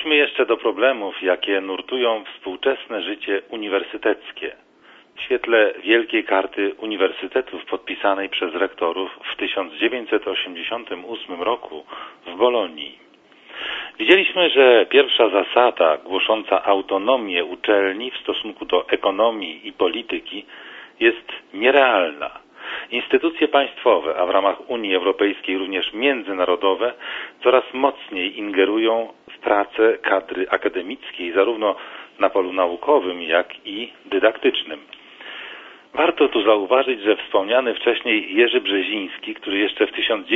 Wróćmy jeszcze do problemów, jakie nurtują współczesne życie uniwersyteckie. W świetle Wielkiej Karty Uniwersytetów podpisanej przez rektorów w 1988 roku w Bolonii. Widzieliśmy, że pierwsza zasada głosząca autonomię uczelni w stosunku do ekonomii i polityki jest nierealna. Instytucje państwowe, a w ramach Unii Europejskiej również międzynarodowe, coraz mocniej ingerują w pracę kadry akademickiej, zarówno na polu naukowym, jak i dydaktycznym. Warto tu zauważyć, że wspomniany wcześniej Jerzy Brzeziński, który jeszcze w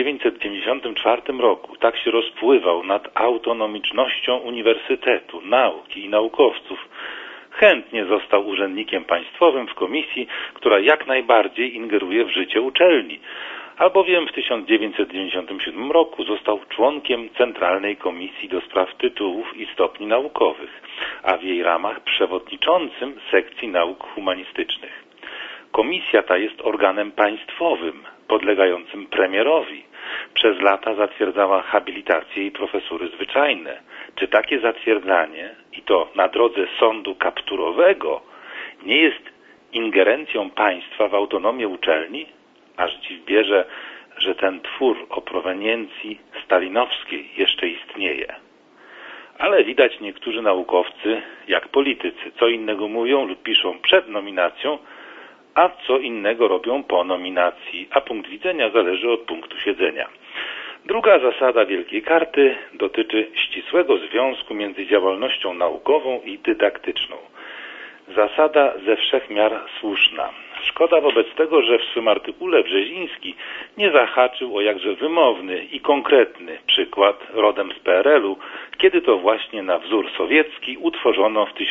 1994 roku tak się rozpływał nad autonomicznością uniwersytetu, nauki i naukowców, chętnie został urzędnikiem państwowym w komisji, która jak najbardziej ingeruje w życie uczelni, albowiem w 1997 roku został członkiem Centralnej Komisji do Spraw Tytułów i Stopni Naukowych, a w jej ramach przewodniczącym sekcji nauk humanistycznych. Komisja ta jest organem państwowym, podlegającym premierowi. Przez lata zatwierdzała habilitacje i profesury zwyczajne. Czy takie zatwierdzanie, i to na drodze sądu kapturowego, nie jest ingerencją państwa w autonomię uczelni? Aż dziw bierze, że ten twór o proweniencji stalinowskiej jeszcze istnieje. Ale widać, niektórzy naukowcy, jak politycy, co innego mówią lub piszą przed nominacją, a co innego robią po nominacji, a punkt widzenia zależy od punktu siedzenia. Druga zasada Wielkiej Karty dotyczy ścisłego związku między działalnością naukową i dydaktyczną. Zasada ze wszech miar słuszna. Szkoda wobec tego, że w swym artykule Brzeziński nie zahaczył o jakże wymowny i konkretny przykład rodem z PRL-u, kiedy to właśnie na wzór sowiecki utworzono w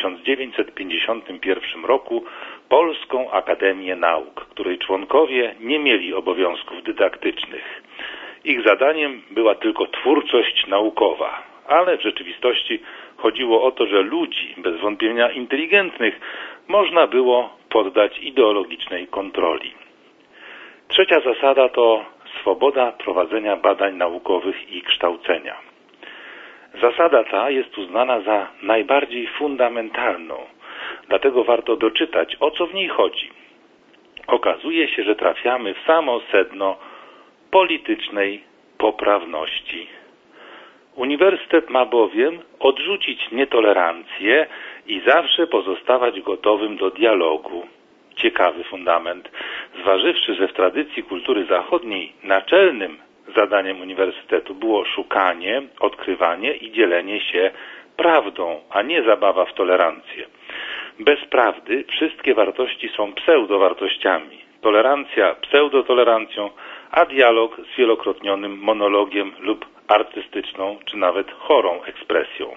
1951 roku Polską Akademię Nauk, której członkowie nie mieli obowiązków dydaktycznych. Ich zadaniem była tylko twórczość naukowa, ale w rzeczywistości chodziło o to, że ludzi, bez wątpienia inteligentnych, można było poddać ideologicznej kontroli. Trzecia zasada to swoboda prowadzenia badań naukowych i kształcenia. Zasada ta jest uznana za najbardziej fundamentalną, dlatego warto doczytać, o co w niej chodzi. Okazuje się, że trafiamy w samo sedno politycznej poprawności. Uniwersytet ma bowiem odrzucić nietolerancję i zawsze pozostawać gotowym do dialogu. Ciekawy fundament, zważywszy, że w tradycji kultury zachodniej naczelnym zadaniem uniwersytetu było szukanie, odkrywanie i dzielenie się prawdą, a nie zabawa w tolerancję. Bez prawdy wszystkie wartości są pseudowartościami. Tolerancja pseudotolerancją, a dialog zwielokrotnionym monologiem lub artystyczną, czy nawet chorą ekspresją.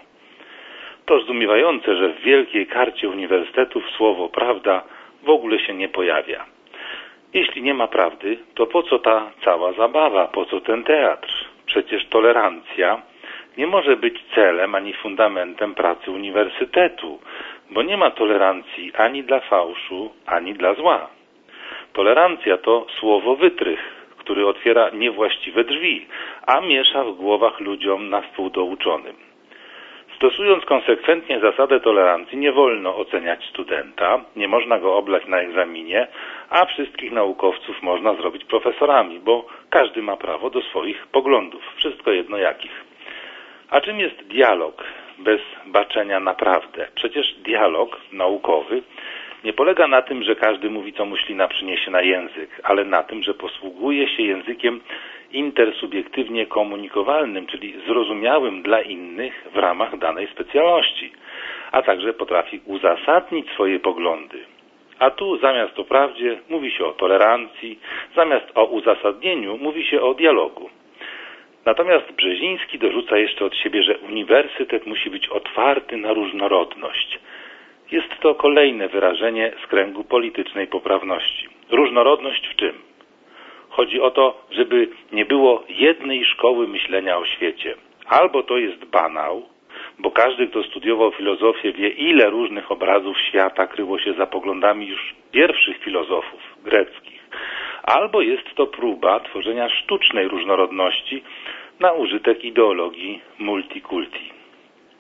To zdumiewające, że w Wielkiej Karcie Uniwersytetów słowo prawda w ogóle się nie pojawia. Jeśli nie ma prawdy, to po co ta cała zabawa, po co ten teatr? Przecież tolerancja nie może być celem ani fundamentem pracy uniwersytetu, bo nie ma tolerancji ani dla fałszu, ani dla zła. Tolerancja to słowo wytrych, który otwiera niewłaściwe drzwi, a miesza w głowach ludziom na wpół douczonym. Stosując konsekwentnie zasadę tolerancji, nie wolno oceniać studenta, nie można go oblać na egzaminie, a wszystkich naukowców można zrobić profesorami, bo każdy ma prawo do swoich poglądów, wszystko jedno jakich. A czym jest dialog bez baczenia na prawdę? Przecież dialog naukowy nie polega na tym, że każdy mówi, co mu ślina przyniesie na język, ale na tym, że posługuje się językiem intersubiektywnie komunikowalnym, czyli zrozumiałym dla innych w ramach danej specjalności, a także potrafi uzasadnić swoje poglądy. A tu zamiast o prawdzie mówi się o tolerancji, zamiast o uzasadnieniu mówi się o dialogu. Natomiast Brzeziński dorzuca jeszcze od siebie, że uniwersytet musi być otwarty na różnorodność. Jest to kolejne wyrażenie z kręgu politycznej poprawności. Różnorodność w czym? Chodzi o to, żeby nie było jednej szkoły myślenia o świecie. Albo to jest banał, bo każdy, kto studiował filozofię, wie, ile różnych obrazów świata kryło się za poglądami już pierwszych filozofów greckich. Albo jest to próba tworzenia sztucznej różnorodności na użytek ideologii multikulti.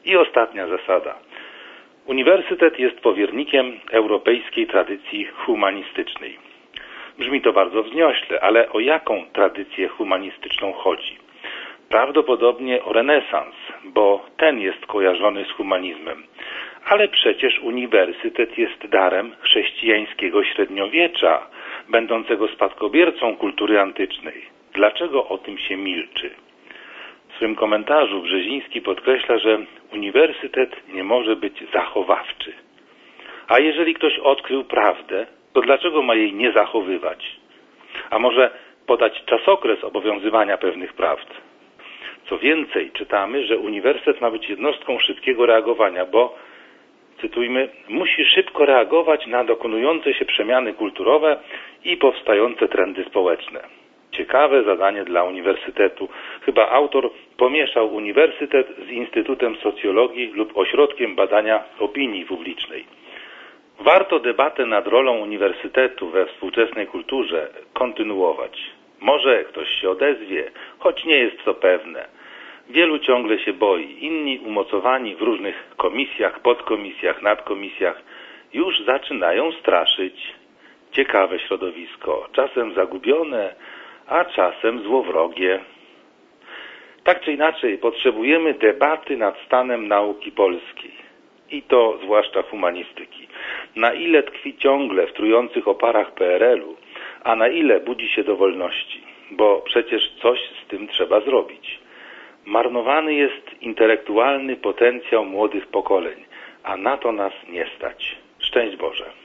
I ostatnia zasada. Uniwersytet jest powiernikiem europejskiej tradycji humanistycznej. Brzmi to bardzo wzniośle, ale o jaką tradycję humanistyczną chodzi? Prawdopodobnie o renesans, bo ten jest kojarzony z humanizmem. Ale przecież uniwersytet jest darem chrześcijańskiego średniowiecza, będącego spadkobiercą kultury antycznej. Dlaczego o tym się milczy? W swym komentarzu Brzeziński podkreśla, że uniwersytet nie może być zachowawczy. A jeżeli ktoś odkrył prawdę, to dlaczego ma jej nie zachowywać? A może podać czasokres obowiązywania pewnych prawd? Co więcej, czytamy, że uniwersytet ma być jednostką szybkiego reagowania, bo, cytujmy, musi szybko reagować na dokonujące się przemiany kulturowe i powstające trendy społeczne. Ciekawe zadanie dla uniwersytetu. Chyba autor pomieszał uniwersytet z Instytutem Socjologii lub Ośrodkiem Badania Opinii Publicznej. Warto debatę nad rolą uniwersytetu we współczesnej kulturze kontynuować. Może ktoś się odezwie, choć nie jest to pewne. Wielu ciągle się boi, inni umocowani w różnych komisjach, podkomisjach, nadkomisjach już zaczynają straszyć. Ciekawe środowisko, czasem zagubione, a czasem złowrogie. Tak czy inaczej potrzebujemy debaty nad stanem nauki polskiej i to zwłaszcza humanistyki. Na ile tkwi ciągle w trujących oparach PRL-u, a na ile budzi się do wolności, bo przecież coś z tym trzeba zrobić. Marnowany jest intelektualny potencjał młodych pokoleń, a na to nas nie stać. Szczęść Boże.